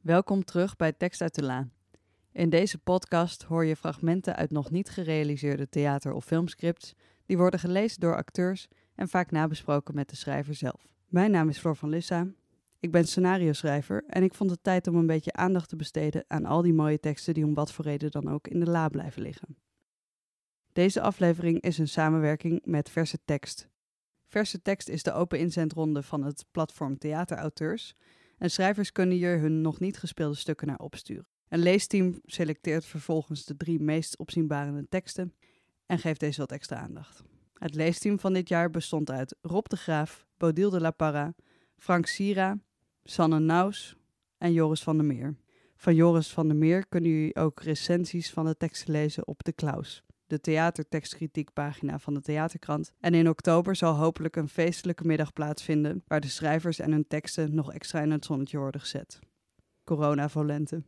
Welkom terug bij Tekst uit de La. In deze podcast hoor je fragmenten uit nog niet gerealiseerde theater- of filmscripts die worden gelezen door acteurs en vaak nabesproken met de schrijver zelf. Mijn naam is Floor van Lissa, ik ben scenario-schrijver en ik vond het tijd om een beetje aandacht te besteden aan al die mooie teksten die om wat voor reden dan ook in de la blijven liggen. Deze aflevering is een samenwerking met Verse Tekst. Verse Tekst is de open inzendronde van het platform Theaterauteurs en schrijvers kunnen hier hun nog niet gespeelde stukken naar opsturen. Een leesteam selecteert vervolgens de 3 meest opzienbarende teksten en geeft deze wat extra aandacht. Het leesteam van dit jaar bestond uit Rob de Graaf, Bodil de la Parra, Frank Sira, Sanne Naus en Joris van der Meer. Van Joris van der Meer kunnen jullie ook recensies van de teksten lezen op De Klaus, de theatertekstkritiekpagina van de Theaterkrant. En in oktober zal hopelijk een feestelijke middag plaatsvinden waar de schrijvers en hun teksten nog extra in het zonnetje worden gezet. Corona volente.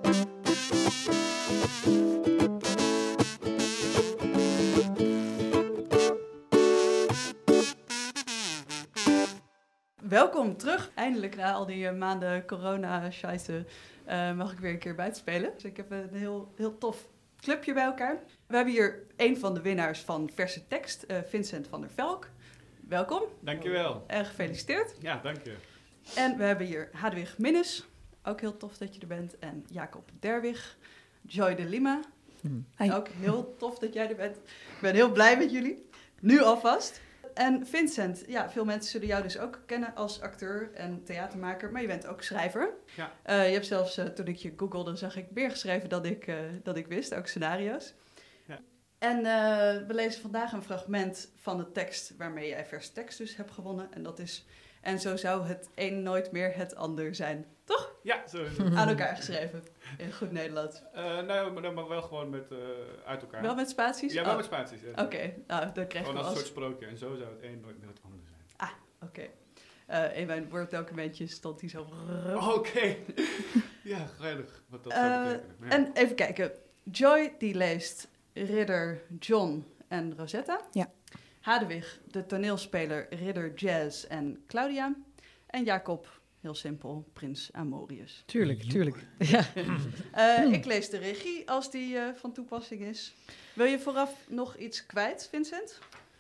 Welkom terug. Eindelijk na al die maanden corona-scheisse mag ik weer een keer buitenspelen. Dus ik heb een heel tof clubje bij elkaar. We hebben hier een van de winnaars van Verse Tekst, Vincent van der Velk. Welkom. Dankjewel. En gefeliciteerd. Ja, dank je. En we hebben hier Hadewig Minnes. Ook heel tof dat je er bent. En Jacob Derwig. Joy de Lima. Hi. Ook heel tof dat jij er bent. Ik ben heel blij met jullie. Nu alvast. En Vincent, ja, veel mensen zullen jou dus ook kennen als acteur en theatermaker, maar je bent ook schrijver. Ja. Je hebt zelfs, toen ik je googelde, zag ik meer geschreven dan ik wist, ook scenario's. Ja. En we lezen vandaag een fragment van de tekst waarmee jij Verse Tekst dus hebt gewonnen. En dat is, en zo zou het een nooit meer het ander zijn. Toch? Ja, zo is het. Aan elkaar geschreven, in goed Nederlands. Nee, maar wel gewoon met, uit elkaar. Wel met spaties? Ja, wel met spaties. Ja. Oké, nou, dan krijg je Gewoon als een als... soort sprookje. En zo zou het een nooit meer het ander zijn. Oké. In mijn Word-documentje stond die zo... Oké. Ja, geinig wat dat zou betekenen. Ja. En even kijken. Joy, die leest Ridder John en Rosetta. Ja. Hadewig, de toneelspeler Ridder Jazz en Claudia. En Jacob, heel simpel, Prins Amorius. Tuurlijk. Ja. Ik lees de regie als die van toepassing is. Wil je vooraf nog iets kwijt, Vincent?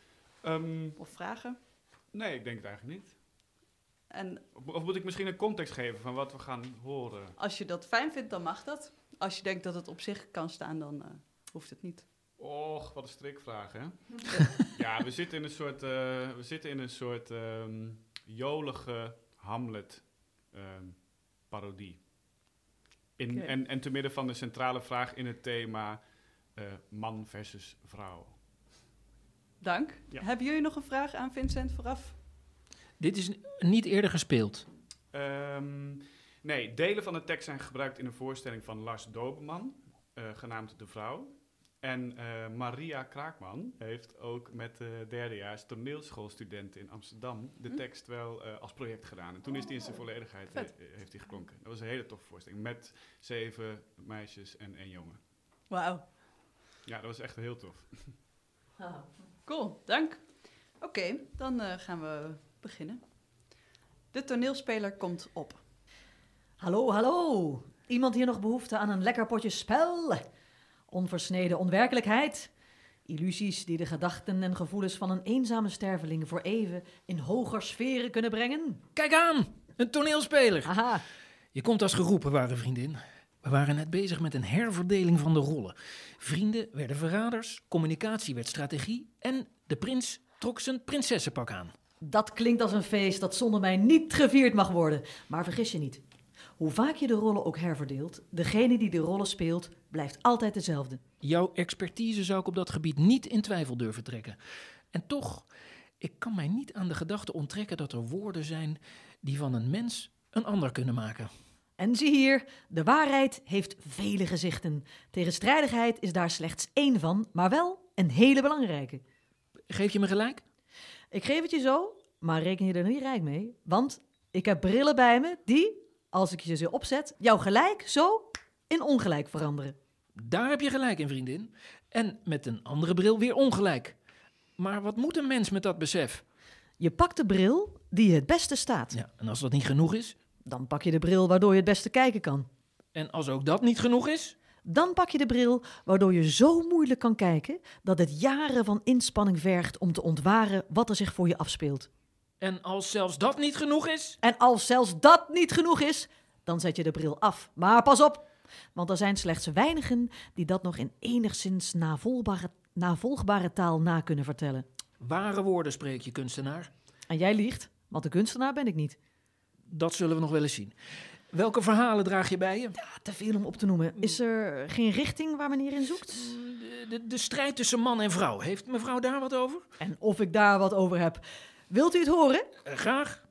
Of vragen? Nee, ik denk het eigenlijk niet. En Of moet ik misschien een context geven van wat we gaan horen? als je dat fijn vindt, dan mag dat. Als je denkt dat het op zich kan staan, dan hoeft het niet. Och, wat een strikvraag, hè? Ja, we zitten in een soort jolige Hamlet-parodie. Oké. En te midden van de centrale vraag in het thema man versus vrouw. Dank. Ja. Hebben jullie nog een vraag aan Vincent vooraf? Dit is niet eerder gespeeld. Nee, delen van de tekst zijn gebruikt in een voorstelling van Lars Doberman, genaamd De Vrouw. En Maria Kraakman heeft ook met de derdejaars toneelschoolstudenten in Amsterdam de tekst wel als project gedaan. En toen is die in zijn volledigheid heeft die geklonken. Dat was een hele toffe voorstelling met 7 meisjes en 1 jongen. Wauw. Ja, dat was echt heel tof. Cool, dank. Oké, dan gaan we beginnen. De toneelspeler komt op. Hallo. Iemand hier nog behoefte aan een lekker potje spel? Onversneden onwerkelijkheid? Illusies die de gedachten en gevoelens van een eenzame sterveling voor even in hoger sferen kunnen brengen? Kijk aan, een toneelspeler. Haha, Je komt als geroepen, ware vriendin. We waren net bezig met een herverdeling van de rollen. Vrienden werden verraders, communicatie werd strategie en de prins trok zijn prinsessenpak aan. dat klinkt als een feest dat zonder mij niet gevierd mag worden. Maar vergis je niet. Hoe vaak je de rollen ook herverdeelt, degene die de rollen speelt, blijft altijd dezelfde. Jouw expertise zou ik op dat gebied niet in twijfel durven trekken. En toch, ik kan mij niet aan de gedachte onttrekken dat er woorden zijn die van een mens een ander kunnen maken. En zie hier, de waarheid heeft vele gezichten. Tegenstrijdigheid is daar slechts één van, maar wel een hele belangrijke. Geef je me gelijk? Ik geef het je zo, maar reken je er niet rijk mee. Want ik heb brillen bij me die, als ik je ze opzet, jou gelijk zo in ongelijk veranderen. Daar heb je gelijk in, vriendin. En met een andere bril weer ongelijk. Maar wat moet een mens met dat besef? Je pakt de bril die je het beste staat. Ja, en als dat niet genoeg is, Dan pak je de bril waardoor je het beste kijken kan. En als ook dat niet genoeg is? Dan pak je de bril waardoor je zo moeilijk kan kijken dat het jaren van inspanning vergt om te ontwaren wat er zich voor je afspeelt. En als zelfs dat niet genoeg is? En als zelfs dat niet genoeg is, dan zet je de bril af. Maar pas op, want er zijn slechts weinigen die dat nog in enigszins navolgbare taal na kunnen vertellen. Ware woorden spreek je, kunstenaar. En jij liegt, want de kunstenaar ben ik niet. Dat zullen we nog wel eens zien. Welke verhalen draag je bij je? Ja, te veel om op te noemen. Is er geen richting waar meneer in zoekt? De strijd tussen man en vrouw. Heeft mevrouw daar wat over? En of ik daar wat over heb. Wilt u het horen? Graag.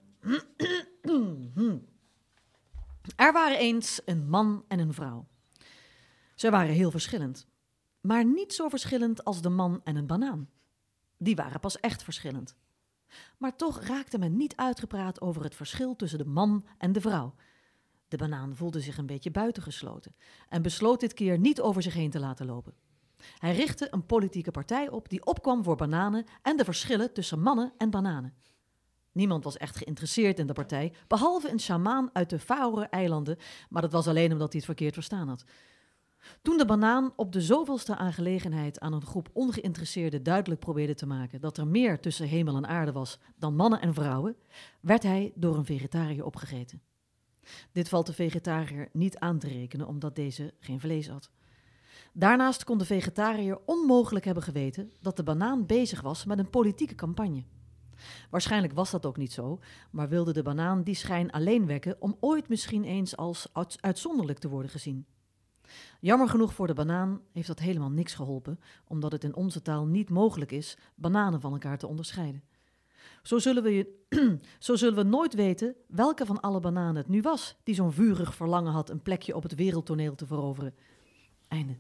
Er waren eens een man en een vrouw. Ze waren heel verschillend. Maar niet zo verschillend als de man en een banaan. Die waren pas echt verschillend. Maar toch raakte men niet uitgepraat over het verschil tussen de man en de vrouw. De banaan voelde zich een beetje buitengesloten en besloot dit keer niet over zich heen te laten lopen. Hij richtte een politieke partij op die opkwam voor bananen en de verschillen tussen mannen en bananen. Niemand was echt geïnteresseerd in de partij, behalve een sjamaan uit de Faroe-eilanden, maar dat was alleen omdat hij het verkeerd verstaan had. Toen de banaan op de zoveelste aangelegenheid aan een groep ongeïnteresseerden duidelijk probeerde te maken dat er meer tussen hemel en aarde was dan mannen en vrouwen, werd hij door een vegetariër opgegeten. Dit valt de vegetariër niet aan te rekenen, omdat deze geen vlees at. Daarnaast kon de vegetariër onmogelijk hebben geweten dat de banaan bezig was met een politieke campagne. Waarschijnlijk was dat ook niet zo, maar wilde de banaan die schijn alleen wekken om ooit misschien eens als uitzonderlijk te worden gezien. Jammer genoeg voor de banaan heeft dat helemaal niks geholpen, omdat het in onze taal niet mogelijk is bananen van elkaar te onderscheiden. Zo zullen we nooit weten welke van alle bananen het nu was die zo'n vurig verlangen had een plekje op het wereldtoneel te veroveren. Einde.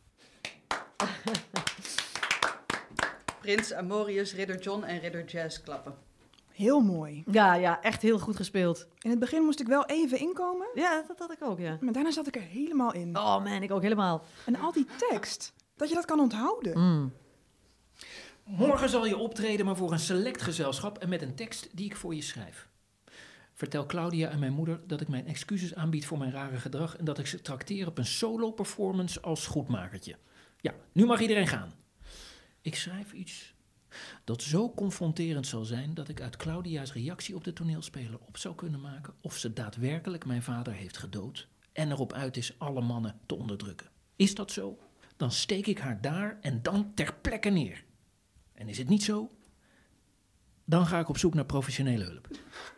Prins Amorius, ridder John en ridder Jazz klappen. Heel mooi. Ja, echt heel goed gespeeld. In het begin moest ik wel even inkomen, Ja, dat had ik ook, ja. maar daarna zat ik er helemaal in. Oh man, ik ook helemaal. En al die tekst, dat je dat kan onthouden. Morgen zal je optreden, maar voor een select gezelschap en met een tekst die ik voor je schrijf. Vertel Claudia en mijn moeder dat ik mijn excuses aanbied voor mijn rare gedrag en dat ik ze trakteer op een solo-performance als goedmakertje. Ja, nu mag iedereen gaan. Ik schrijf iets dat zo confronterend zal zijn dat ik uit Claudia's reactie op de toneelspelen op zou kunnen maken of ze daadwerkelijk mijn vader heeft gedood en erop uit is alle mannen te onderdrukken. Is dat zo? Dan steek ik haar daar en dan ter plekke neer. En is het niet zo? Dan ga ik op zoek naar professionele hulp.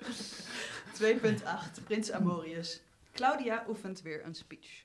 2.8, Prins Amorius. Claudia oefent weer een speech.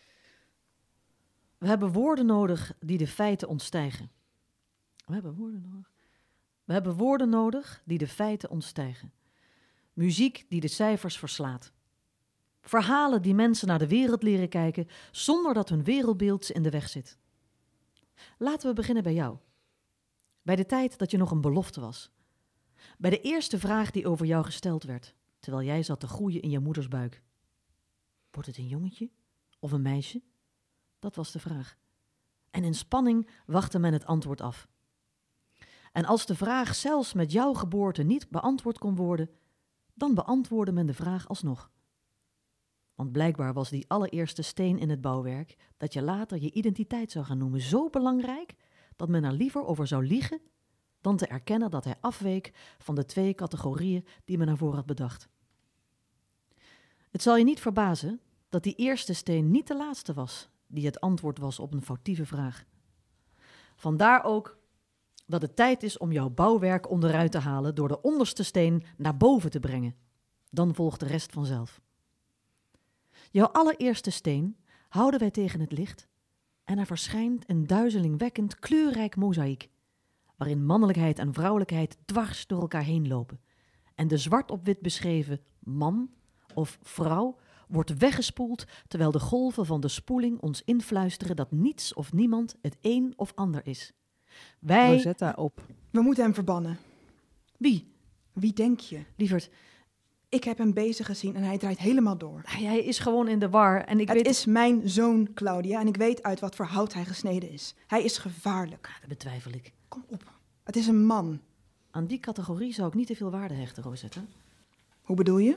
We hebben woorden nodig die de feiten ontstijgen. We hebben woorden nodig die de feiten ontstijgen. Muziek die de cijfers verslaat. Verhalen die mensen naar de wereld leren kijken zonder dat hun wereldbeeld ze in de weg zit. Laten we beginnen bij jou. Bij de tijd dat je nog een belofte was. Bij de eerste vraag die over jou gesteld werd, terwijl jij zat te groeien in je moeders buik. Wordt het een jongetje of een meisje? Dat was de vraag. En in spanning wachtte men het antwoord af. En als de vraag zelfs met jouw geboorte niet beantwoord kon worden, dan beantwoordde men de vraag alsnog. Want blijkbaar was die allereerste steen in het bouwwerk, dat je later je identiteit zou gaan noemen, zo belangrijk dat men er liever over zou liegen dan te erkennen dat hij afweek van de 2 categorieën die men ervoor had bedacht. Het zal je niet verbazen dat die eerste steen niet de laatste was, die het antwoord was op een foutieve vraag. Vandaar ook dat het tijd is om jouw bouwwerk onderuit te halen door de onderste steen naar boven te brengen. Dan volgt de rest vanzelf. Jouw allereerste steen houden wij tegen het licht en er verschijnt een duizelingwekkend kleurrijk mozaïek, waarin mannelijkheid en vrouwelijkheid dwars door elkaar heen lopen en de zwart op wit beschreven man of vrouw wordt weggespoeld terwijl de golven van de spoeling ons influisteren dat niets of niemand het een of ander is. Wij... Rosetta op. We moeten hem verbannen. Wie? Wie denk je? Lieverd, Ik heb hem bezig gezien en hij draait helemaal door. hij is gewoon in de war en ik Het weet... is mijn zoon, Claudia, en ik weet uit wat voor hout hij gesneden is. Hij is gevaarlijk. Dat betwijfel ik. Kom op. Het is een man. Aan die categorie zou ik niet te veel waarde hechten, Rosetta. Hoe bedoel je?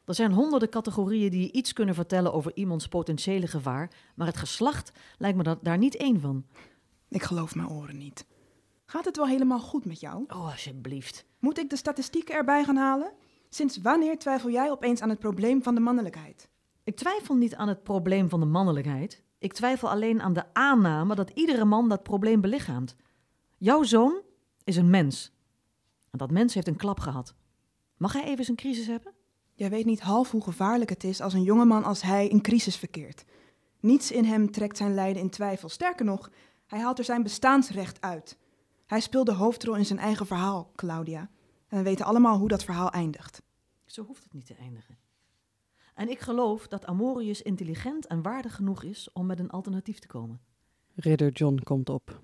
Er zijn honderden categorieën die iets kunnen vertellen over iemands potentiële gevaar, maar het geslacht lijkt me daar niet één van. Ik geloof mijn oren niet. Gaat het wel helemaal goed met jou? Oh, alsjeblieft. Moet ik de statistieken erbij gaan halen? Sinds wanneer twijfel jij opeens aan het probleem van de mannelijkheid? Ik twijfel niet aan het probleem van de mannelijkheid. Ik twijfel alleen aan de aanname dat iedere man dat probleem belichaamt. Jouw zoon is een mens. En dat mens heeft een klap gehad. Mag hij even zijn crisis hebben? Jij weet niet half hoe gevaarlijk het is als een jongeman als hij in crisis verkeert. Niets in hem trekt zijn lijden in twijfel. Sterker nog, hij haalt er zijn bestaansrecht uit. Hij speelt de hoofdrol in zijn eigen verhaal, Claudia. En we weten allemaal hoe dat verhaal eindigt. Zo hoeft het niet te eindigen. En ik geloof dat Amorius intelligent en waardig genoeg is om met een alternatief te komen. Ridder John komt op.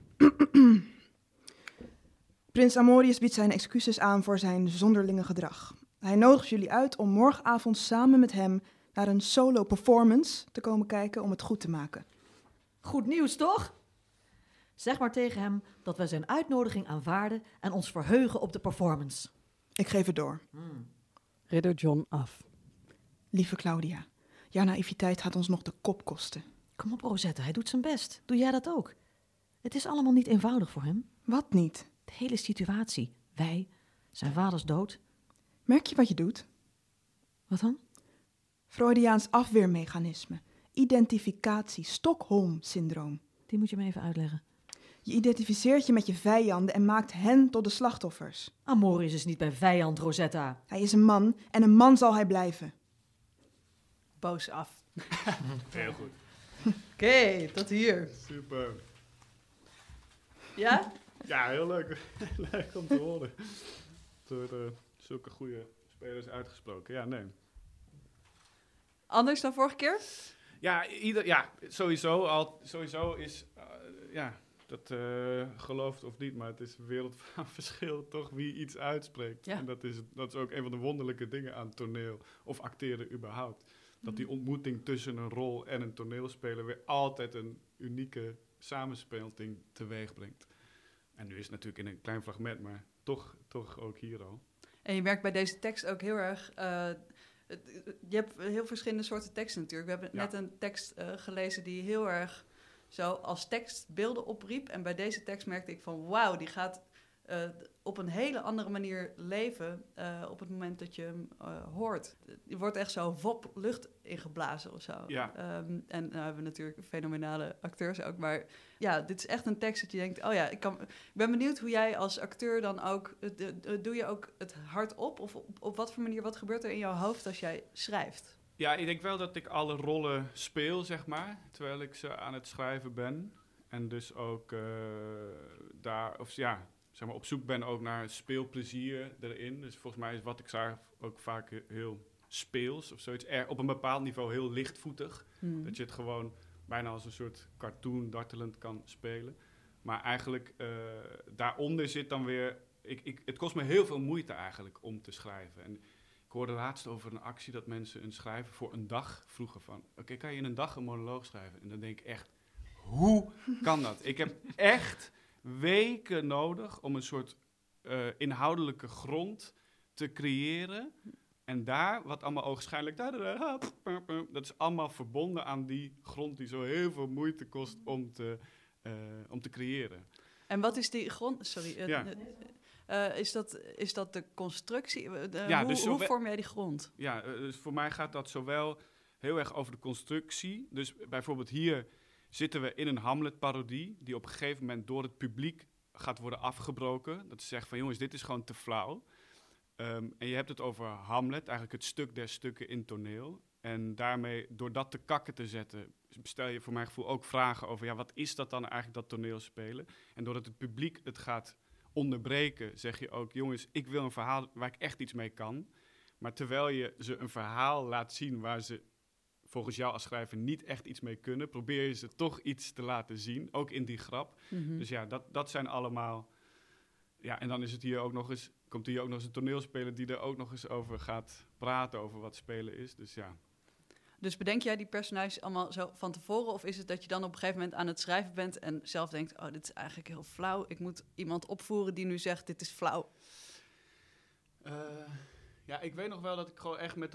Prins Amorius biedt zijn excuses aan voor zijn zonderlinge gedrag. Hij nodigt jullie uit om morgenavond samen met hem naar een solo performance te komen kijken om het goed te maken. Goed nieuws, toch? Zeg maar tegen hem dat wij zijn uitnodiging aanvaarden en ons verheugen op de performance. Ik geef het door. Ridder John af. Lieve Claudia, jouw naïviteit gaat ons nog de kop kosten. Kom op, Rosetta, hij doet zijn best. Doe jij dat ook? Het is allemaal niet eenvoudig voor hem. Wat niet? De hele situatie. Wij, zijn vaders dood. Merk je wat je doet? Wat dan? Freudiaans afweermechanisme, identificatie, Stockholm-syndroom. Die moet je me even uitleggen. Je identificeert je met je vijanden en maakt hen tot de slachtoffers. Amorius is niet bij vijand, Rosetta. Hij is een man en een man zal hij blijven. Boos af. Heel goed. Oké, tot hier. Super. Ja? Ja, heel leuk. Leuk om te horen. Door zulke goede spelers uitgesproken. Ja, nee. Anders dan vorige keer? Ja, sowieso is... dat gelooft of niet, maar het is een wereld van verschil toch wie iets uitspreekt. Ja. En dat is ook een van de wonderlijke dingen aan toneel of acteren überhaupt. Dat die ontmoeting tussen een rol en een toneelspeler weer altijd een unieke samenspeling teweeg brengt. En nu is het natuurlijk in een klein fragment, maar toch ook hier al. En je merkt bij deze tekst ook heel erg... je hebt heel verschillende soorten teksten natuurlijk. We hebben net een tekst gelezen die heel erg zo als tekst beelden opriep. En bij deze tekst merkte ik van wauw, die gaat op een hele andere manier leven op het moment dat je hem hoort. Je wordt echt zo vop lucht ingeblazen of zo. Ja. En nou hebben we natuurlijk fenomenale acteurs ook. Maar ja, dit is echt een tekst dat je denkt... oh ja, ik ben benieuwd hoe jij als acteur dan ook... doe je ook het hardop? Of op wat voor manier, wat gebeurt er in jouw hoofd als jij schrijft? Ja, ik denk wel dat ik alle rollen speel, zeg maar, terwijl ik ze aan het schrijven ben. En dus ook op zoek ben ook naar speelplezier erin. Dus volgens mij is wat ik schrijf ook vaak heel speels of zoiets. Op een bepaald niveau heel lichtvoetig. Dat je het gewoon bijna als een soort cartoon dartelend kan spelen. Maar eigenlijk daaronder zit dan weer... Het kost me heel veel moeite eigenlijk om te schrijven. En ik hoorde laatst over een actie dat mensen een schrijver voor een dag vroegen van... Oké, kan je in een dag een monoloog schrijven? En dan denk ik echt, hoe kan dat? Ik heb echt weken nodig om een soort inhoudelijke grond te creëren. En daar, wat allemaal ogenschijnlijk... dat is allemaal verbonden aan die grond die zo heel veel moeite kost om te creëren. En wat is die grond? Sorry. Ja. Is dat de constructie? Hoe vorm jij die grond? Ja, dus voor mij gaat dat zowel heel erg over de constructie. Dus bijvoorbeeld hier zitten we in een Hamlet-parodie... die op een gegeven moment door het publiek gaat worden afgebroken. Dat ze zeggen van jongens, dit is gewoon te flauw. En je hebt het over Hamlet, eigenlijk het stuk der stukken in toneel. En daarmee, door dat te kakken te zetten... stel je voor mijn gevoel ook vragen over... ja, wat is dat dan eigenlijk, dat toneelspelen? En doordat het publiek het gaat onderbreken, zeg je ook... jongens, ik wil een verhaal waar ik echt iets mee kan. Maar terwijl je ze een verhaal laat zien... waar ze volgens jou als schrijver niet echt iets mee kunnen... probeer je ze toch iets te laten zien, ook in die grap. Mm-hmm. Dus ja, dat zijn allemaal... Ja, en dan is het hier ook nog eens... komt hier ook nog eens een toneelspeler die er ook nog eens over gaat praten... over wat spelen is, dus ja... Dus bedenk jij die personages allemaal zo van tevoren... of is het dat je dan op een gegeven moment aan het schrijven bent... en zelf denkt, oh, dit is eigenlijk heel flauw. Ik moet iemand opvoeren die nu zegt, dit is flauw. Ja, ik weet nog wel dat ik gewoon echt met dat...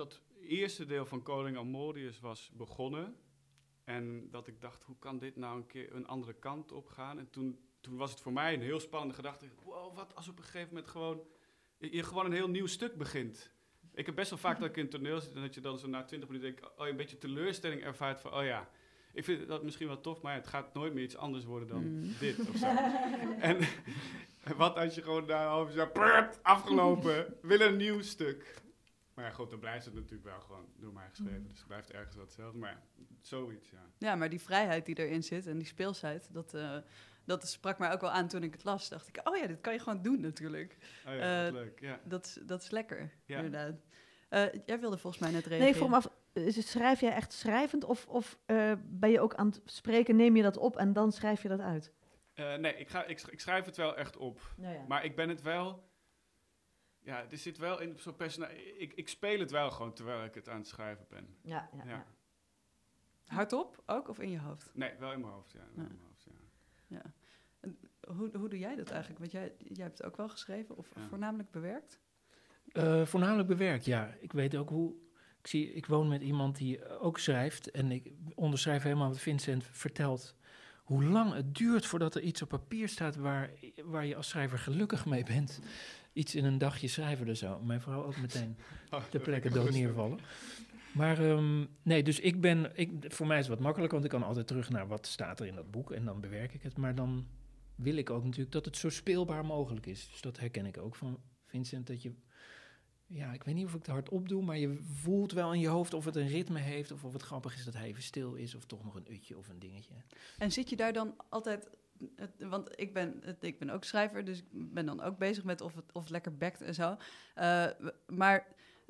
eerste deel van Koning Almorius was begonnen. En dat ik dacht, hoe kan dit nou een keer een andere kant op gaan? En toen was het voor mij een heel spannende gedachte. Wow, wat als op een gegeven moment je gewoon een heel nieuw stuk begint. Ik heb best wel vaak dat ik in een toneel zit en dat je dan zo na 20 minuten denkt, een beetje teleurstelling ervaart van, ik vind dat misschien wel tof, maar het gaat nooit meer iets anders worden dan dit of zo. En wat als je gewoon na een half jaar afgelopen, wil een nieuw stuk. Maar ja, goed, dan blijft het natuurlijk wel gewoon door mij geschreven. Dus het blijft ergens wat hetzelfde, maar zoiets, ja. Ja, maar die vrijheid die erin zit en die speelsheid, dat sprak mij ook wel aan toen ik het las. Dacht ik, dit kan je gewoon doen natuurlijk. Oh ja, wat leuk, ja. Dat is lekker, Ja. inderdaad. Jij wilde volgens mij net reageren. Nee, vroeg me af, schrijf jij echt schrijvend of ben je ook aan het spreken, neem je dat op en dan schrijf je dat uit? Nee, ik schrijf het wel echt op. Ja. Maar ik ben het wel... Ja, er zit wel in zo'n personage... Ik speel het wel gewoon terwijl ik het aan het schrijven ben. Ja. Ja. Hardop ook of in je hoofd? Nee, wel in mijn hoofd, ja. Wel in mijn hoofd, ja. Ja. En hoe doe jij dat eigenlijk? Want jij hebt het ook wel geschreven of voornamelijk bewerkt? Voornamelijk bewerkt, ja. Ik weet ook hoe... Ik woon met iemand die ook schrijft en ik onderschrijf helemaal wat Vincent vertelt. Hoe lang het duurt voordat er iets op papier staat waar je als schrijver gelukkig mee bent. Iets in een dagje schrijven er zo. Mijn vrouw ook meteen ter plekke dood neervallen. Maar nee, dus voor mij is het wat makkelijker, want ik kan altijd terug naar wat staat er in dat boek en dan bewerk ik het. Maar dan wil ik ook natuurlijk dat het zo speelbaar mogelijk is. Dus dat herken ik ook van Vincent, dat je... Ja, ik weet niet of ik het hardop doe, maar je voelt wel in je hoofd of het een ritme heeft of het grappig is dat hij even stil is of toch nog een utje of een dingetje. En zit je daar dan altijd... Want ik ben ook schrijver, dus ik ben dan ook bezig met of het lekker bekt en zo. Maar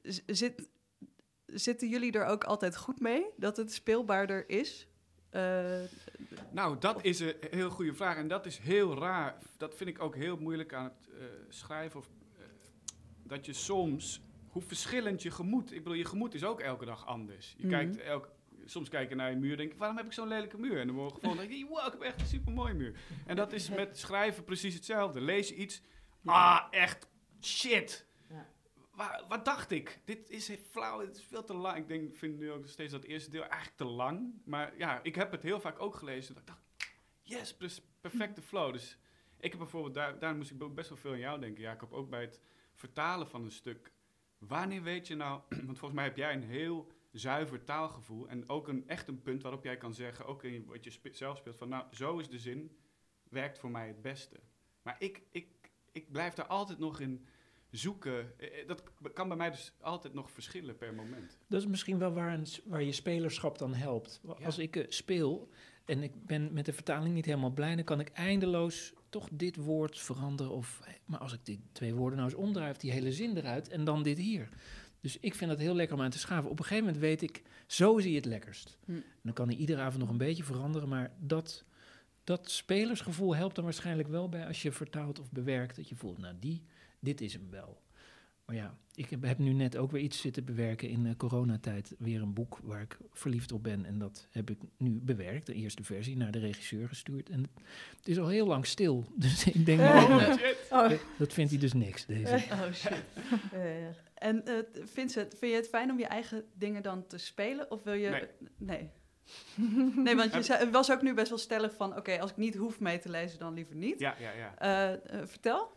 zitten jullie er ook altijd goed mee, dat het speelbaarder is? Nou, dat is een heel goede vraag en dat is heel raar. Dat vind ik ook heel moeilijk aan het schrijven. Dat je soms, hoe verschillend je gemoed... Ik bedoel, je gemoed is ook elke dag anders. Je kijkt soms kijk je naar je muur en denk je, waarom heb ik zo'n lelijke muur? En dan morgen volgende denk je, wow, ik heb echt een supermooie muur. En dat is met schrijven precies hetzelfde. Lees je iets, echt shit. Ja. Wat dacht ik? Dit is flauw, het is veel te lang. Ik vind nu ook nog steeds dat eerste deel eigenlijk te lang. Maar ja, ik heb het heel vaak ook gelezen. Dat ik dacht, yes, perfecte flow. Dus ik heb bijvoorbeeld, daar moest ik best wel veel aan jou denken, Jacob, ook bij het vertalen van een stuk. Wanneer weet je nou, want volgens mij heb jij een heel zuiver taalgevoel en ook echt een punt waarop jij kan zeggen, ook in wat je zelf speelt, van nou, zo is de zin, werkt voor mij het beste. Maar ik blijf daar altijd nog in zoeken. Dat kan bij mij dus altijd nog verschillen per moment. Dat is misschien wel waar je spelerschap dan helpt. Ja. Als ik speel en ik ben met de vertaling niet helemaal blij, dan kan ik eindeloos toch dit woord veranderen. Maar als ik die 2 woorden nou eens omdraai, die hele zin eruit en dan dit hier. Dus ik vind dat heel lekker om aan te schaven. Op een gegeven moment weet ik, zo zie je het lekkerst. En dan kan hij iedere avond nog een beetje veranderen, maar dat spelersgevoel helpt dan waarschijnlijk wel bij als je vertaalt of bewerkt. Dat je voelt, nou dit is hem wel. Maar ja, ik heb nu net ook weer iets zitten bewerken in coronatijd. Weer een boek waar ik verliefd op ben. En dat heb ik nu bewerkt, de eerste versie, naar de regisseur gestuurd. En het is al heel lang stil. Dus ik denk, dat vindt hij dus niks, deze. Oh shit. En Vincent, vind je het fijn om je eigen dingen dan te spelen? Of wil je... Nee. Nee, want je was ook nu best wel stellig van, oké, als ik niet hoef mee te lezen, dan liever niet. Ja. Vertel.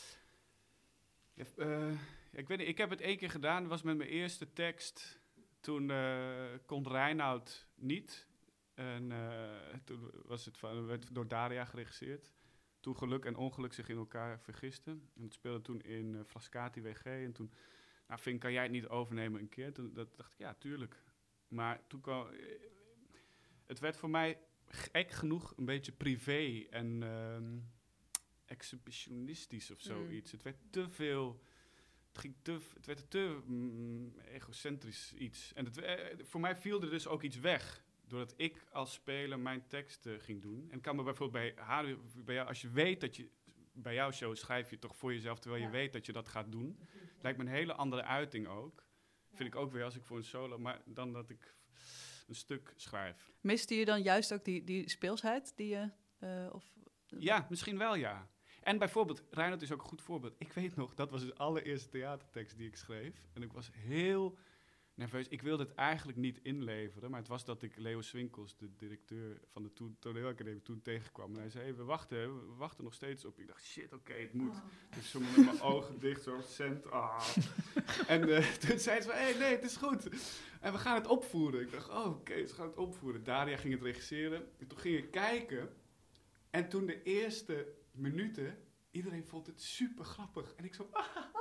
Ik weet niet, ik heb het 1 keer gedaan. Dat was met mijn eerste tekst. Toen kon Reinoud niet. En toen werd door Daria geregisseerd. Toen geluk en ongeluk zich in elkaar vergisten. En dat speelde toen in Frascati WG. En toen, Vink, kan jij het niet overnemen een keer? Toen dacht ik, ja, tuurlijk. Maar toen kwam... Het werd voor mij gek genoeg een beetje privé en exhibitionistisch of zoiets. Het werd te veel... Het werd te egocentrisch iets. En voor mij viel er dus ook iets weg. Doordat ik als speler mijn teksten ging doen. En kan me bijvoorbeeld bij jou, als je weet dat je... Bij jouw show schrijf je toch voor jezelf, terwijl je weet dat je dat gaat doen. Lijkt me een hele andere uiting ook. Vind ik ook weer als ik voor een solo... Maar dan dat ik een stuk schrijf. Miste je dan juist ook die speelsheid die je... Ja, misschien wel, ja. En bijvoorbeeld, Reinoud is ook een goed voorbeeld. Ik weet nog, dat was de allereerste theatertekst die ik schreef. En ik was heel nerveus. Ik wilde het eigenlijk niet inleveren, maar het was dat ik Leo Swinkels, de directeur van de toneelacademie, toen tegenkwam. En hij zei, we wachten nog steeds op. Ik dacht, shit, oké, het moet. Dus zo met mijn ogen dicht, zo cent. En toen zei ze van, nee, het is goed. En we gaan het opvoeren. Ik dacht, oké, ze gaan het opvoeren. Daria ging het regisseren. En toen ging ik kijken. En toen de eerste minuten, iedereen vond het super grappig. En ik zo,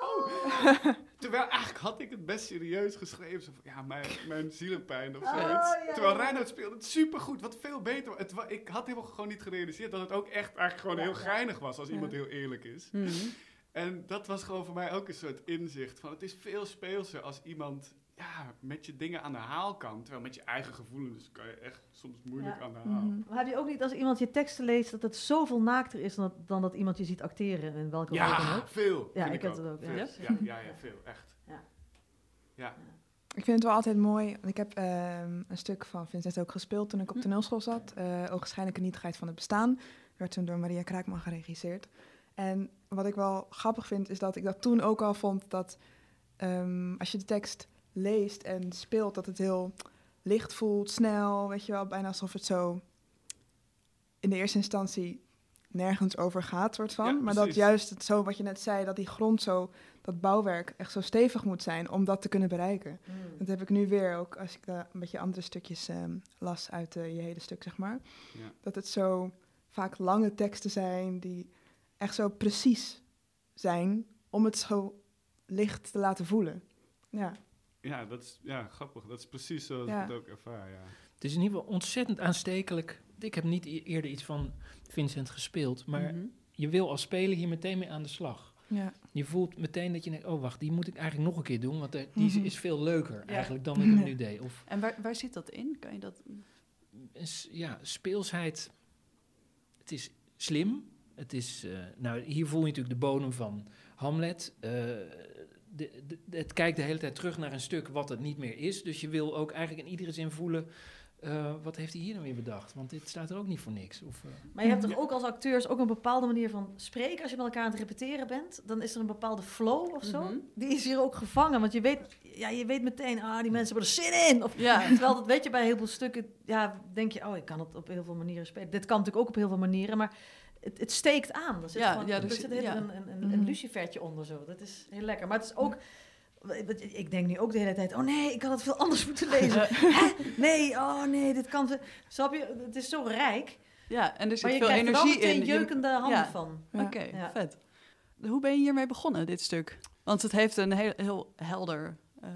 Terwijl eigenlijk had ik het best serieus geschreven. Zo van, mijn zielenpijn of zoiets. Terwijl Reinoud speelde het supergoed. Wat veel beter. Ik had helemaal gewoon niet gerealiseerd dat het ook echt eigenlijk gewoon heel geinig was. Als iemand heel eerlijk is. Mhm. En dat was gewoon voor mij ook een soort inzicht. Van het is veel speelser als iemand met je dingen aan de haal kan. Terwijl met je eigen gevoelens kan je echt soms moeilijk aan de haal. Maar heb je ook niet als iemand je teksten leest dat het zoveel naakter is dan dat iemand je ziet acteren in welke rol dan ook? Veel. Ja, vind ik heb het ook. Veel. Ja. Ja, veel. Echt. Ja. Ik vind het wel altijd mooi. Ik heb een stuk van Vincent ook gespeeld toen ik op toneelschool zat. Ogenschijnlijke nietigheid van het bestaan. Werd toen door Maria Kraakman geregisseerd. En wat ik wel grappig vind, is dat ik dat toen ook al vond dat als je de tekst leest en speelt, dat het heel licht voelt, snel, weet je wel, bijna alsof het zo in de eerste instantie nergens over gaat, soort van. Ja, maar dat precies. juist het zo, wat je net zei, dat die grond zo, dat bouwwerk echt zo stevig moet zijn om dat te kunnen bereiken. Dat heb ik nu weer ook, als ik een beetje andere stukjes las uit je hele stuk, zeg maar. Ja. Dat het zo vaak lange teksten zijn die echt zo precies zijn om het zo licht te laten voelen. Ja. Ja, dat is grappig. Dat is precies zoals ik het ook ervaar, ja. Het is in ieder geval ontzettend aanstekelijk. Ik heb niet eerder iets van Vincent gespeeld, maar je wil als speler hier meteen mee aan de slag. Ja. Je voelt meteen dat je denkt, wacht, die moet ik eigenlijk nog een keer doen, want die is veel leuker eigenlijk dan ik hem nu deed. Of, En waar zit dat in? Kan je dat... speelsheid. Het is slim. Het is, hier voel je natuurlijk de bodem van Hamlet. Het kijkt de hele tijd terug naar een stuk wat het niet meer is. Dus je wil ook eigenlijk in iedere zin voelen, wat heeft hij hier nou weer bedacht? Want dit staat er ook niet voor niks. Maar je hebt toch ook als acteurs ook een bepaalde manier van spreken. Als je met elkaar aan het repeteren bent, dan is er een bepaalde flow of zo. Die is hier ook gevangen. Want je weet meteen, die mensen hebben er zin in. Of, terwijl dat weet je bij heel veel stukken, denk je, ik kan het op heel veel manieren spelen. Dit kan natuurlijk ook op heel veel manieren, maar het steekt aan. Er zit een lucifertje onder zo. Dat is heel lekker. Maar het is ook... Ik denk nu ook de hele tijd, ik had het veel anders moeten lezen. Nee, dit kan... Snap je? Het is zo rijk. Ja, en er zit maar je veel krijgt energie er wel meteen in. jeukende handen van. Ja. Oké, vet. Hoe ben je hiermee begonnen, dit stuk? Want het heeft een heel helder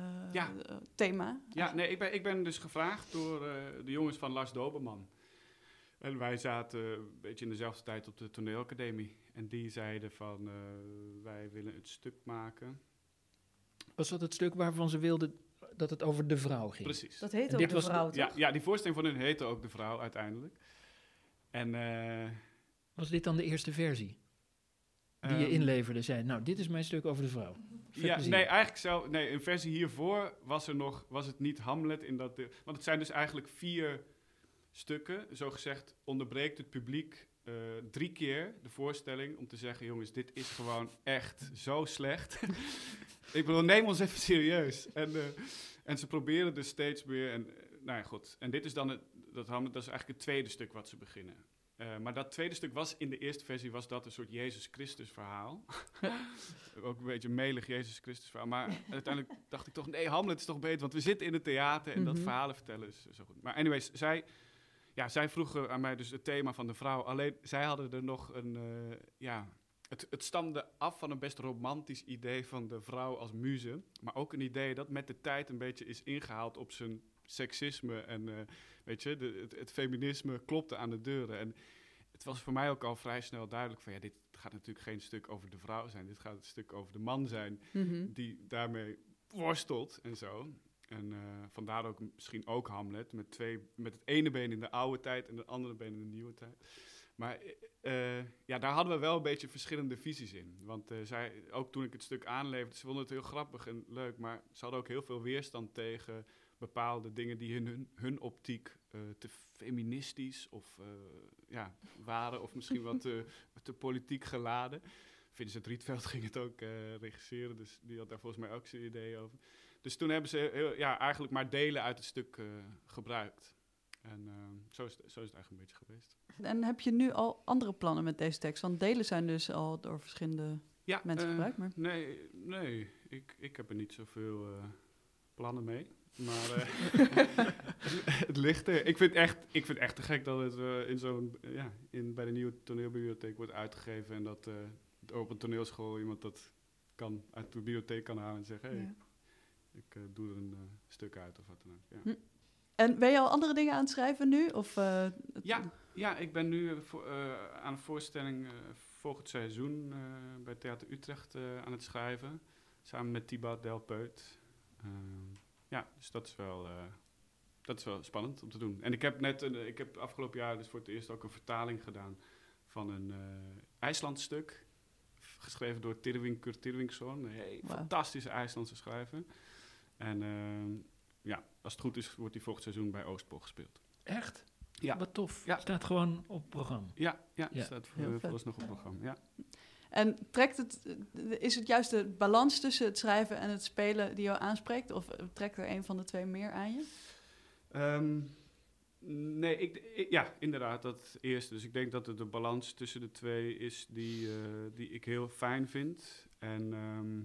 thema. Ja, nee, ik ben dus gevraagd door de jongens van Lars Doberman. En wij zaten een beetje in dezelfde tijd op de toneelacademie. En die zeiden van, wij willen het stuk maken. Was dat het stuk waarvan ze wilden dat het over de vrouw ging? Precies. Dat heet En ook dit de was vrouw, toch? Ja, die voorstelling van hun heette ook De Vrouw uiteindelijk. En... Was dit dan de eerste versie? Die je inleverde, zei, dit is mijn stuk over de vrouw. Een versie hiervoor was het niet Hamlet in dat... want het zijn dus eigenlijk 4 stukken. Zogezegd onderbreekt het publiek 3 keer de voorstelling om te zeggen, jongens, dit is gewoon echt zo slecht. Ik bedoel, neem ons even serieus. En ze proberen dus steeds meer. En goed. En dit is dan dat is eigenlijk het tweede stuk wat ze beginnen. Maar dat tweede stuk was in de eerste versie was dat een soort Jezus Christus verhaal. Ook een beetje een melig Jezus Christus verhaal. Maar uiteindelijk dacht ik toch, nee, Hamlet is toch beter, want we zitten in het theater en dat verhalen vertellen is zo goed. Maar anyways, zij vroegen aan mij dus het thema van de vrouw. Alleen, zij hadden er nog een... Het stamde af van een best romantisch idee van de vrouw als muze. Maar ook een idee dat met de tijd een beetje is ingehaald op zijn seksisme. En het feminisme klopte aan de deuren. En het was voor mij ook al vrij snel duidelijk van... dit gaat natuurlijk geen stuk over de vrouw zijn. Dit gaat een stuk over de man zijn die daarmee worstelt en zo. En vandaar ook misschien ook Hamlet met het ene been in de oude tijd en het andere been in de nieuwe tijd. Maar daar hadden we wel een beetje verschillende visies in. Want ook toen ik het stuk aanleverde, ze vonden het heel grappig en leuk, maar ze hadden ook heel veel weerstand tegen bepaalde dingen die in hun optiek te feministisch of waren, of misschien wat te politiek geladen. Vincent Rietveld ging het ook regisseren, dus die had daar volgens mij ook zijn idee over. Dus toen hebben ze eigenlijk maar delen uit het stuk gebruikt. En zo is het eigenlijk een beetje geweest. En heb je nu al andere plannen met deze tekst? Want delen zijn dus al door verschillende mensen gebruikt. Maar... Nee, ik heb er niet zoveel plannen mee. Maar het ligt er. Ik vind het echt te gek dat het bij de nieuwe toneelbibliotheek wordt uitgegeven. En dat op een toneelschool iemand dat uit de bibliotheek kan halen en zeggen... Hey, ik doe er een stuk uit of wat dan ook. Ja. En ben je al andere dingen aan het schrijven nu? Of, Ja, ik ben nu aan een voorstelling volgend seizoen bij Theater Utrecht aan het schrijven. Samen met Thibaut Delpeut. Dus dat is wel spannend om te doen. En ik heb afgelopen jaar dus voor het eerst ook een vertaling gedaan van een IJslandstuk. Geschreven door Tyrfingur Tyrfingsson, een fantastische IJslandse schrijver. En als het goed is, wordt die volgend seizoen bij Oostpol gespeeld. Echt? Ja. Wat tof. Ja. Staat gewoon op het programma. Ja. Staat vooralsnog op het programma. Ja. En is het juist de balans tussen het schrijven en het spelen die jou aanspreekt? Of trekt er een van de twee meer aan je? Nee, inderdaad, dat eerste. Dus ik denk dat het de balans tussen de twee is die ik heel fijn vind. En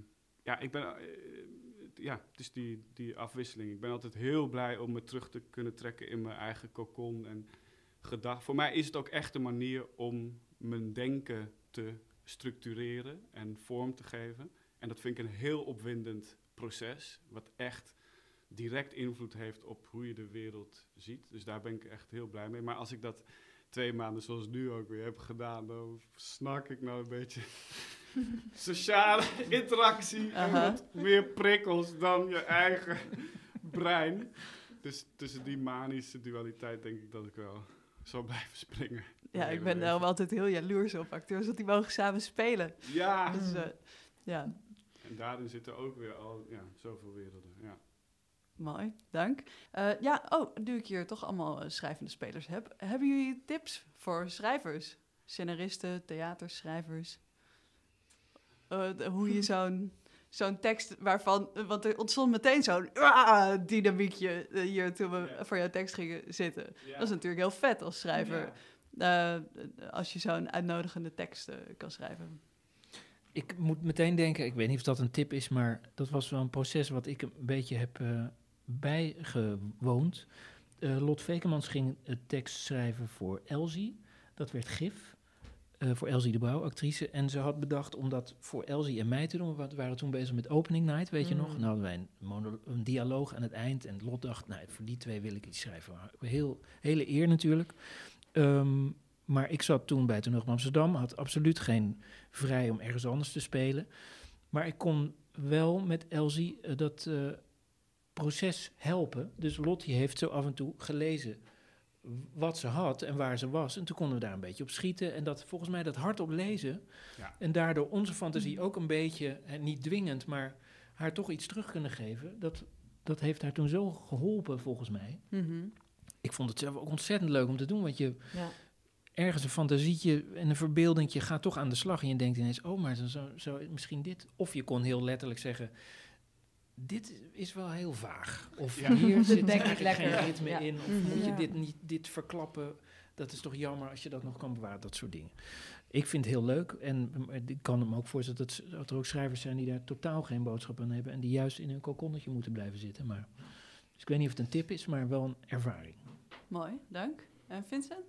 het is die afwisseling. Ik ben altijd heel blij om me terug te kunnen trekken in mijn eigen cocon en gedachten. Voor mij is het ook echt een manier om mijn denken te structureren en vorm te geven. En dat vind ik een heel opwindend proces, wat echt direct invloed heeft op hoe je de wereld ziet. Dus daar ben ik echt heel blij mee. Maar als ik dat 2 maanden zoals nu ook weer heb gedaan, dan snak ik nou een beetje sociale interactie en wat meer prikkels dan je eigen brein. Dus tussen die manische dualiteit denk ik dat ik wel zal blijven springen. Ja, ik ben daarom altijd heel jaloers op acteurs, dat die mogen samen spelen. Ja. Dus, En daarin zitten ook weer al zoveel werelden. Ja. Mooi, dank. Nu ik hier toch allemaal schrijvende spelers heb, hebben jullie tips voor schrijvers? Scenaristen, theaterschrijvers? Hoe je zo'n tekst waarvan... Want er ontstond meteen zo'n dynamiekje hier toen we voor jouw tekst gingen zitten. Ja. Dat is natuurlijk heel vet als schrijver. Ja. Als je zo'n uitnodigende tekst kan schrijven. Ik moet meteen denken, ik weet niet of dat een tip is, maar dat was wel een proces wat ik een beetje heb bijgewoond. Lot Vekemans ging een tekst schrijven voor Elsie. Dat werd Gif. Voor Elsie de Brouw, actrice. En ze had bedacht om dat voor Elsie en mij te doen. We waren toen bezig met Opening Night, weet je nog? En dan hadden wij een dialoog aan het eind. En Lot dacht, voor die 2 wil ik iets schrijven. Hele eer natuurlijk. Maar ik zat toen bij Toneel van Amsterdam. Had absoluut geen vrij om ergens anders te spelen. Maar ik kon wel met Elsie dat proces helpen. Dus Lottie heeft zo af en toe gelezen wat ze had en waar ze was. En toen konden we daar een beetje op schieten. En dat volgens mij dat hardop lezen. Ja. En daardoor onze fantasie ook een beetje, niet dwingend, maar haar toch iets terug kunnen geven. Dat heeft haar toen zo geholpen, volgens mij. Mm-hmm. Ik vond het zelf ook ontzettend leuk om te doen. Want je ergens een fantasietje en een verbeeldingje gaat toch aan de slag. En je denkt ineens, maar zo misschien dit. Of je kon heel letterlijk zeggen, dit is wel heel vaag. Of hier zit eigenlijk geen ritme in. Of moet je dit verklappen? Dat is toch jammer als je dat nog kan bewaren. Dat soort dingen. Ik vind het heel leuk. En ik kan me ook voorstellen dat er ook schrijvers zijn die daar totaal geen boodschap aan hebben. En die juist in hun kokonnetje moeten blijven zitten. Dus ik weet niet of het een tip is, maar wel een ervaring. Mooi, dank. En Vincent?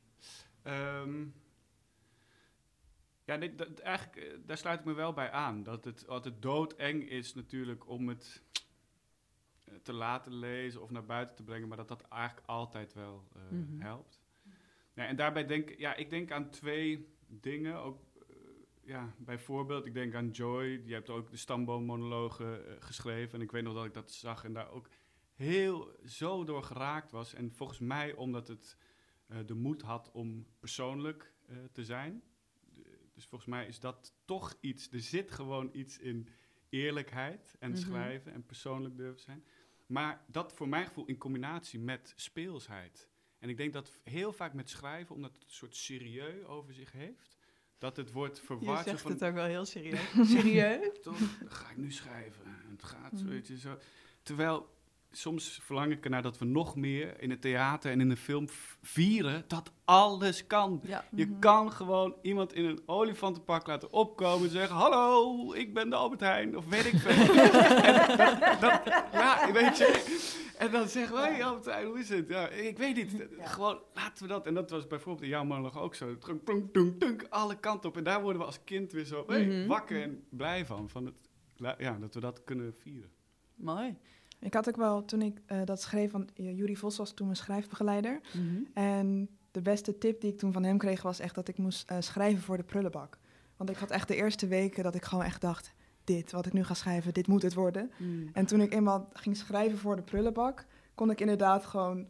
Eigenlijk, daar sluit ik me wel bij aan. Dat het altijd doodeng is natuurlijk om het te laten lezen of naar buiten te brengen. Maar dat eigenlijk altijd wel helpt. Ja, en daarbij ik denk aan 2 dingen. Ook, bijvoorbeeld, ik denk aan Joy. Je hebt ook de Stamboommonologen geschreven. En ik weet nog dat ik dat zag en daar ook zo door geraakt was. En volgens mij omdat het de moed had om persoonlijk te zijn. Dus volgens mij is dat toch iets. Er zit gewoon iets in eerlijkheid en schrijven en persoonlijk durven zijn. Maar dat voor mijn gevoel in combinatie met speelsheid. En ik denk dat heel vaak met schrijven, omdat het een soort serieus over zich heeft, Dat het wordt Je verward. zegt van, het ook wel heel serieus. Serieus? toch, dan ga ik nu schrijven. En het gaat, weet je, zo. Terwijl, soms verlang ik ernaar dat we nog meer in het theater en in de film vieren dat alles kan. Ja. Je kan gewoon iemand in een olifantenpak laten opkomen en zeggen, hallo, ik ben de Albert Heijn, of weet ik veel. Ja, weet je. En dan zeggen we, hey Albert Heijn, hoe is het? Ja, ik weet niet. Gewoon, laten we dat. En dat was bijvoorbeeld in jouw monoloog ook zo. Tunk, tunk, tunk, tunk, alle kanten op. En daar worden we als kind weer zo wakker en blij van het, dat we dat kunnen vieren. Mooi. Ik had ook wel, toen ik dat schreef, want Juri Vos was toen mijn schrijfbegeleider. En de beste tip die ik toen van hem kreeg was echt dat ik moest schrijven voor de prullenbak. Want ik had echt de eerste weken dat ik gewoon echt dacht, wat ik nu ga schrijven, dit moet het worden. En toen ik eenmaal ging schrijven voor de prullenbak, kon ik inderdaad gewoon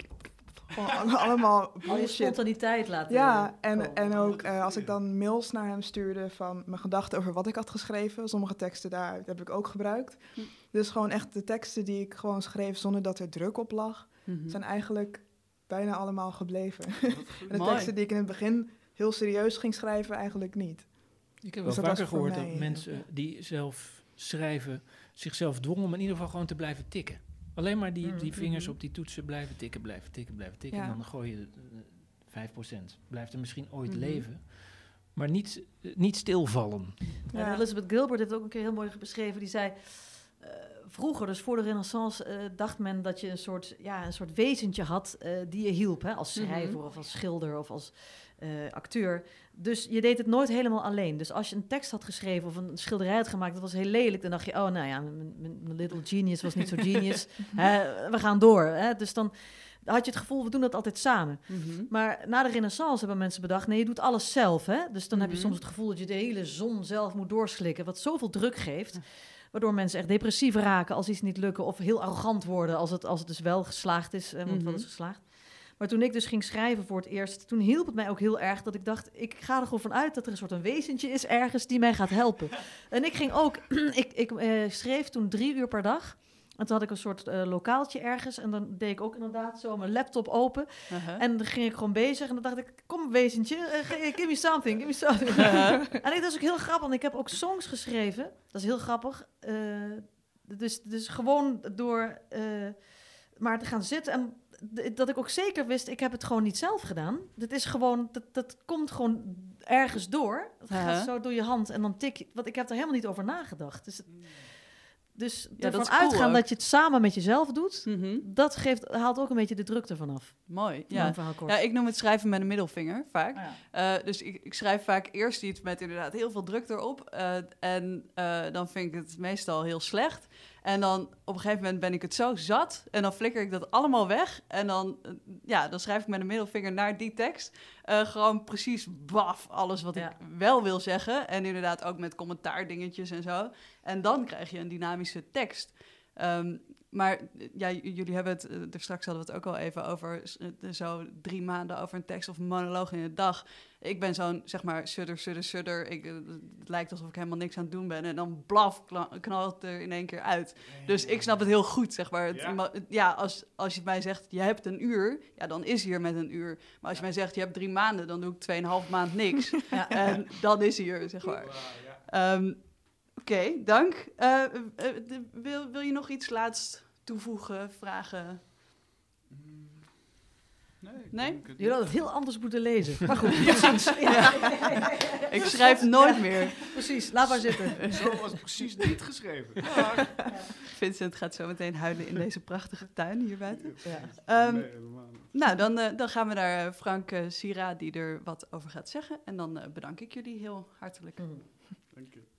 allemaal Al je bullshit. spontaniteit laten Ja, komen. en ook als ik dan mails naar hem stuurde van mijn gedachten over wat ik had geschreven. Sommige teksten daar heb ik ook gebruikt. Dus gewoon echt de teksten die ik gewoon schreef zonder dat er druk op lag, zijn eigenlijk bijna allemaal gebleven. En de Mooi. teksten die ik in het begin heel serieus ging schrijven, eigenlijk niet. Ik heb Dus wel dat vaker was voor gehoord dat mij, mensen die zelf schrijven zichzelf dwongen om in ieder geval gewoon te blijven tikken. Alleen maar die vingers op die toetsen blijven tikken. Ja. En dan gooi je 5%. Blijft er misschien ooit leven. Maar niet stilvallen. Ja. En Elizabeth Gilbert heeft ook een keer heel mooi beschreven. Die zei, vroeger, dus voor de Renaissance, dacht men dat je een soort wezentje had die je hielp. Hè, als schrijver of als schilder of als acteur. Dus je deed het nooit helemaal alleen. Dus als je een tekst had geschreven of een schilderij had gemaakt, dat was heel lelijk. Dan dacht je, oh nou ja, mijn little genius was niet zo genius. We gaan door. Hè. Dus dan had je het gevoel, we doen dat altijd samen. Maar na de Renaissance hebben mensen bedacht, nee, je doet alles zelf. Hè? Dus dan heb je soms het gevoel dat je de hele zon zelf moet doorslikken, wat zoveel druk geeft, waardoor mensen echt depressief raken als iets niet lukken, of heel arrogant worden als het dus wel geslaagd is. Want wat is geslaagd? Maar toen ik dus ging schrijven voor het eerst, toen hielp het mij ook heel erg dat ik dacht, ik ga er gewoon vanuit dat er een soort een wezentje is ergens die mij gaat helpen. En ik ging ook, ik schreef toen 3 uur per dag. En toen had ik een soort lokaaltje ergens. En dan deed ik ook inderdaad zo mijn laptop open. En dan ging ik gewoon bezig. En dan dacht ik, kom wezentje, give me something. En dat is ook heel grappig. Want ik heb ook songs geschreven. Dat is heel grappig. Dus gewoon door maar te gaan zitten. En dat ik ook zeker wist, ik heb het gewoon niet zelf gedaan. Dat is gewoon, dat komt gewoon ergens door. Het gaat zo door je hand en dan tik je. Want ik heb er helemaal niet over nagedacht. Dus ervan uitgaan dat je het samen met jezelf doet, dat haalt ook een beetje de druk ervan af. Mooi. Ja, ja, ik noem het schrijven met een middelvinger vaak. Dus ik schrijf vaak eerst iets met inderdaad heel veel druk erop. En dan vind ik het meestal heel slecht. En dan op een gegeven moment ben ik het zo zat. En dan flikker ik dat allemaal weg. En dan schrijf ik met een middelvinger naar die tekst. Gewoon precies alles wat ik wel wil zeggen. En inderdaad ook met commentaardingetjes en zo. En dan krijg je een dynamische tekst. Maar jullie hebben het, er straks hadden we het ook al even over, zo 3 maanden over een tekst of een monoloog in de dag. Ik ben zo'n, zeg maar, sudder. Het lijkt alsof ik helemaal niks aan het doen ben. En dan knalt het er in één keer uit. Dus ik snap het heel goed, zeg maar. Als je mij zegt, je hebt 1 uur, dan is hier met 1 uur. Maar als je mij zegt, je hebt 3 maanden, dan doe ik 2,5 maand niks. En dan is hier, zeg maar. Oké, dank. Wil je nog iets laatst toevoegen, vragen? Nee? Je had het heel anders moeten lezen. Maar goed, Ik schrijf nooit meer. Precies, laat maar zitten. Zo was het precies niet geschreven. Vincent gaat zo meteen huilen in deze prachtige tuin hier buiten. Nee, helemaal niet. Nou, dan gaan we naar Frank Sira, die er wat over gaat zeggen. En dan bedank ik jullie heel hartelijk. Dank je.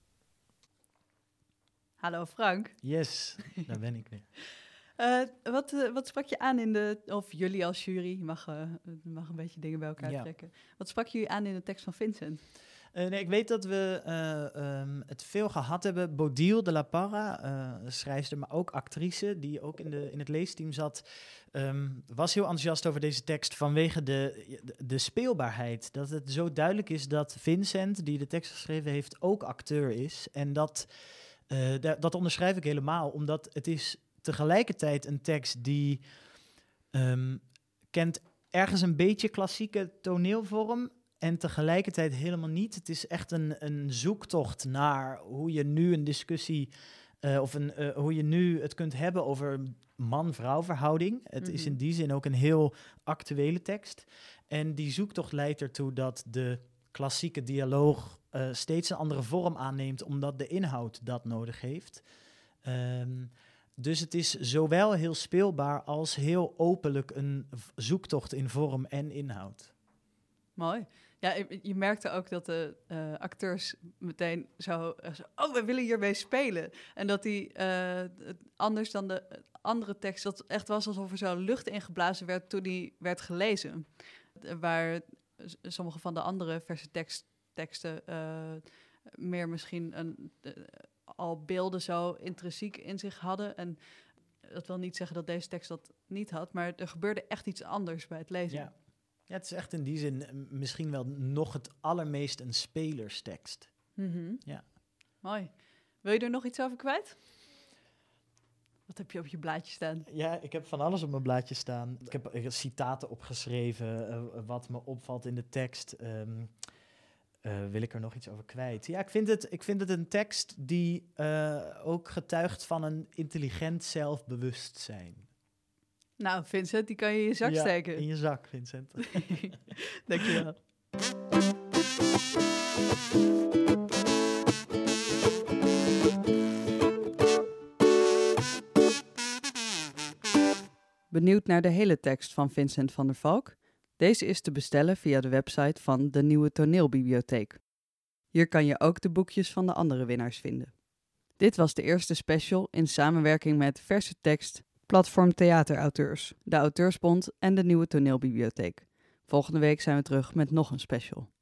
Hallo Frank. Yes, daar ben ik weer. Wat sprak je aan of jullie als jury, je mag een beetje dingen bij elkaar trekken. Wat sprak jullie aan in de tekst van Vincent? Ik weet dat we het veel gehad hebben. Bodil de la Parra, schrijfster, maar ook actrice, die ook in het leesteam zat, was heel enthousiast over deze tekst vanwege de speelbaarheid. Dat het zo duidelijk is dat Vincent, die de tekst geschreven heeft, ook acteur is. En dat onderschrijf ik helemaal, omdat het is tegelijkertijd een tekst die kent ergens een beetje klassieke toneelvorm, en tegelijkertijd helemaal niet. Het is echt een zoektocht naar hoe je nu een discussie... hoe je nu het kunt hebben over man-vrouw verhouding. Het is in die zin ook een heel actuele tekst. En die zoektocht leidt ertoe dat de klassieke dialoog steeds een andere vorm aanneemt, omdat de inhoud dat nodig heeft. Dus het is zowel heel speelbaar als heel openlijk een zoektocht in vorm en inhoud. Mooi. Ja, je merkte ook dat de acteurs meteen zo... oh, we willen hiermee spelen. En dat die anders dan de andere tekst... dat echt was alsof er zo lucht ingeblazen werd toen die werd gelezen. Waar sommige van de andere verse teksten meer misschien al beelden zo intrinsiek in zich hadden. En dat wil niet zeggen dat deze tekst dat niet had, maar er gebeurde echt iets anders bij het lezen. Ja. Ja, het is echt in die zin misschien wel nog het allermeest een spelerstekst. Ja. Mooi. Wil je er nog iets over kwijt? Wat heb je op je blaadje staan? Ja, ik heb van alles op mijn blaadje staan. Ik heb citaten opgeschreven, wat me opvalt in de tekst. Wil ik er nog iets over kwijt? Ja, ik vind het een tekst die ook getuigt van een intelligent zelfbewustzijn. Nou, Vincent, die kan je in je zak steken. In je zak, Vincent. Dankjewel. Benieuwd naar de hele tekst van Vincent van der Valk? Deze is te bestellen via de website van de Nieuwe Toneelbibliotheek. Hier kan je ook de boekjes van de andere winnaars vinden. Dit was de eerste special in samenwerking met Verse Tekst, Platform Theaterauteurs, de Auteursbond en de Nieuwe Toneelbibliotheek. Volgende week zijn we terug met nog een special.